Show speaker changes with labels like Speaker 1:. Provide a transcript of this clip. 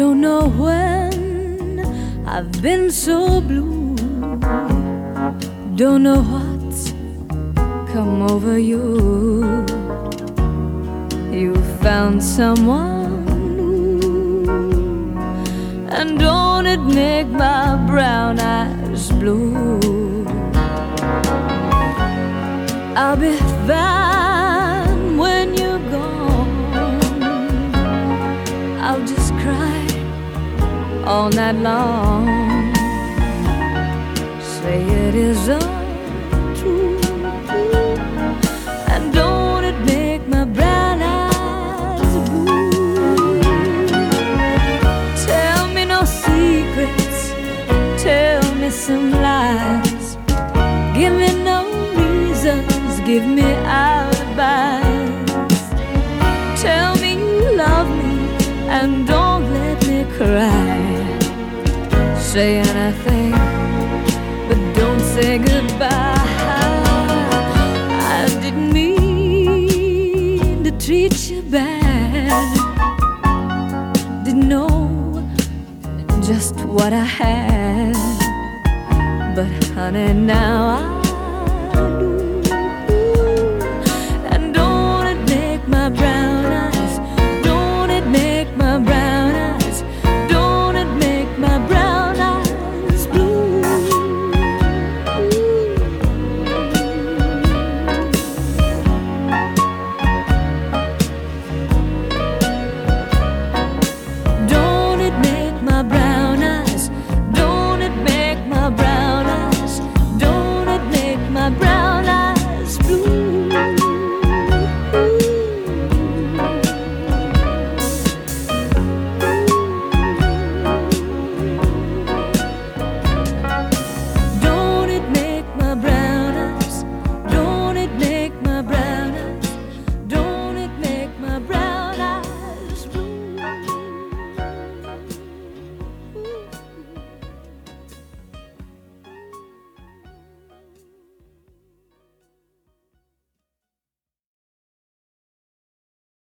Speaker 1: Don't know when I've been so blue. Don't know what's come over you. You found someone new, and don't it make my brown eyes blue? I'll be fine when you're gone. I'll just cry all night long. Say it is untrue, and don't it make my brown eyes blue? Tell me no secrets, tell me some lies. Give me no reasons, give me alibis. Tell me you love me and don't let me cry. Say anything, but don't say goodbye. I didn't mean to treat you bad. Didn't know just what I had. But honey, now I